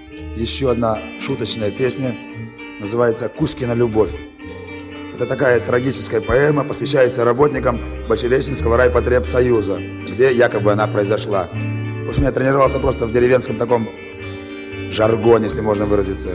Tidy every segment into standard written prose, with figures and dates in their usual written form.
Еще одна шуточная песня, называется «Кузькина любовь». Это такая трагическая поэма, посвящается работникам Большереченского райпотребсоюза, где якобы она произошла. В общем, я тренировался просто в деревенском таком жаргоне, если можно выразиться.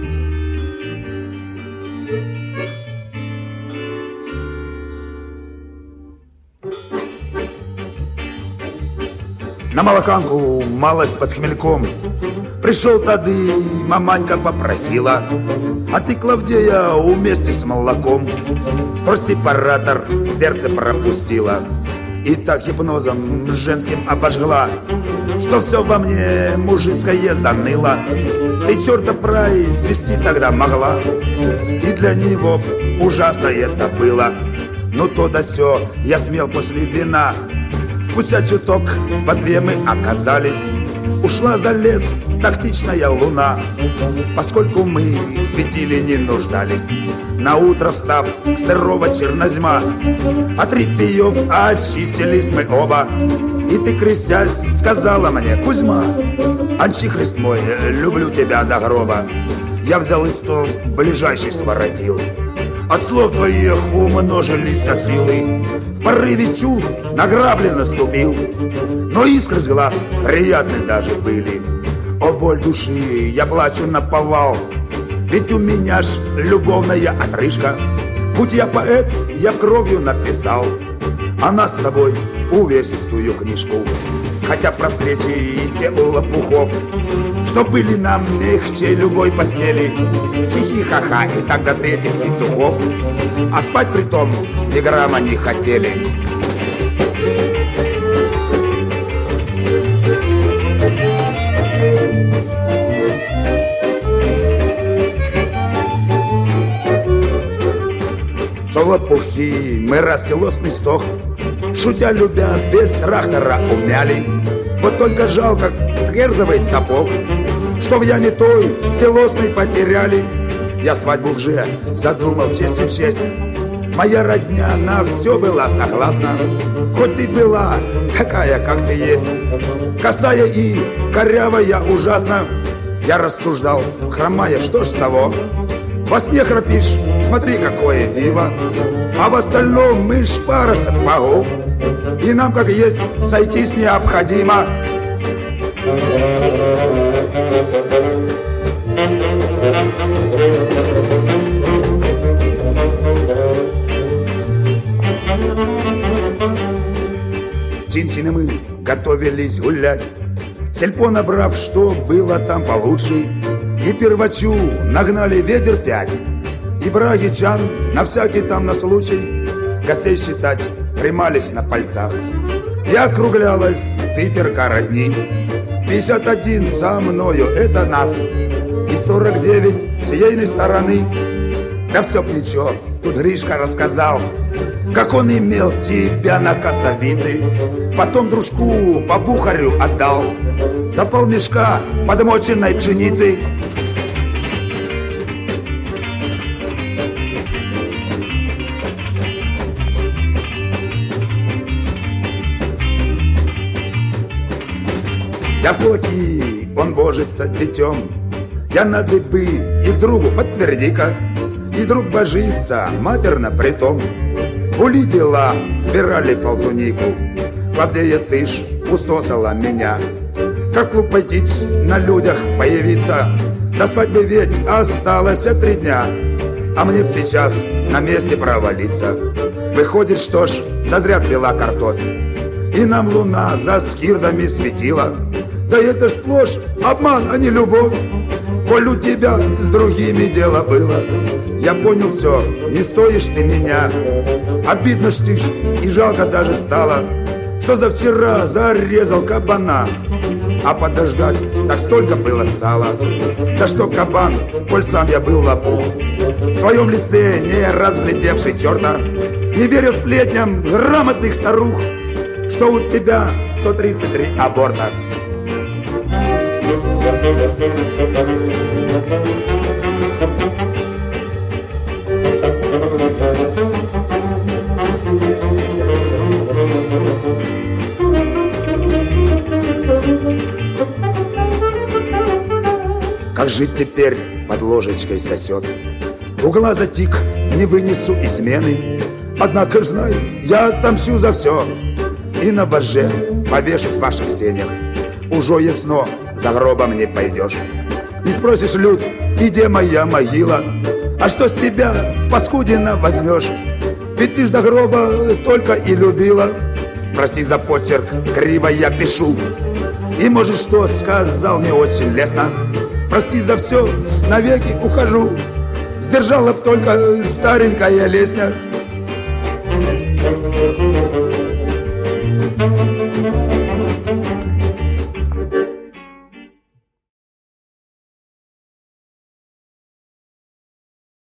На молоканку малость под хмельком пришел тады, маманька попросила: а ты, Клавдея, вместе с молоком спрос сепаратор сердце пропустила. И так гипнозом женским обожгла, что все во мне мужицкое заныло. Ты, чертов рай, свести тогда могла, и для него ужасно это было. Ну то да сё, я смел после вина. Спустя чуток в ботве мы оказались. Ушла за лес тактичная луна, поскольку мы в светиле не нуждались. Наутро встав, сырого чернозьма, от репьев очистились мы оба. И ты, крестясь, сказала мне: Кузьма, анчихрист мой, люблю тебя до гроба. Я взял листок, ближайший своротил. От слов твоих умножились со силой. В порыве чувств на грабли наступил, но искры с глаз приятны даже были. О, боль души, я плачу наповал, ведь у меня ж любовная отрыжка. Будь я поэт, я кровью написал о нас с тобой увесистую книжку. Хотя про встречи и те у лопухов, что были нам мягче любой постели. Хихи-ха-ха и так до третьих петухов, а спать притом ни грамма не хотели. Что лопухи мы раз селосный стох, шутя любя, без трактора умяли. Вот только жалко керзовый сапог, что в яме той селосной потеряли. Я свадьбу уже задумал честью честь. Моя родня на все была согласна, хоть ты была такая, как ты есть. Косая и корявая ужасно, я рассуждал, хромая, что ж с того? Во сне храпишь, смотри, какое диво, а в остальном мы ж пара сапогов, и нам, как есть, сойтись необходимо. Чин-чин и мы готовились гулять, сельпо набрав, что было там получше. И первачу нагнали ведер 5, и брагичан на всякий там на случай гостей считать примались на пальцах. И округлялась циферка родни. 51 со мною — это нас, и 49 с ейной стороны. Да все б ничего, тут Гришка рассказал, как он имел тебя на косовице, потом дружку по бухарю отдал за полмешка подмоченной пшеницы. Я в кулаки, он божится детем, я на дыбы и к другу подтверди-ка. И друг божится, матерно притом. Були дела, сбирали ползунику. Клавдея, ты ж пустосала меня. Как в клуб пойти, на людях появиться. До свадьбы ведь осталось 3 дня, а мне б сейчас на месте провалиться. Выходит, что ж, зазря цвела картофель, и нам луна за скирдами светила. Да это ж сплошь обман, а не любовь. Коль у тебя с другими дело было, я понял все, не стоишь ты меня. Обидно ж ты ж, и жалко даже стало, что за вчера зарезал кабана. А подождать так столько было сала. Да что кабан, коль сам я был лопух, в твоем лице не разглядевший черта, не верю сплетням грамотных старух, что у тебя 133 аборта. Как жить теперь, под ложечкой сосет. Угла затик, не вынесу измены. Однако ж знаю, я отомщу за все. И на воже повешусь в ваших сенях. Уже ясно, за гробом не пойдешь. Не спросишь, люд, где моя могила? А что с тебя, паскудина, возьмешь? Ведь ты ж до гроба только и любила. Прости за почерк, криво я пишу. И может, что сказал не очень лестно. Прости за все, навеки ухожу. Сдержала б только старенькая лесня.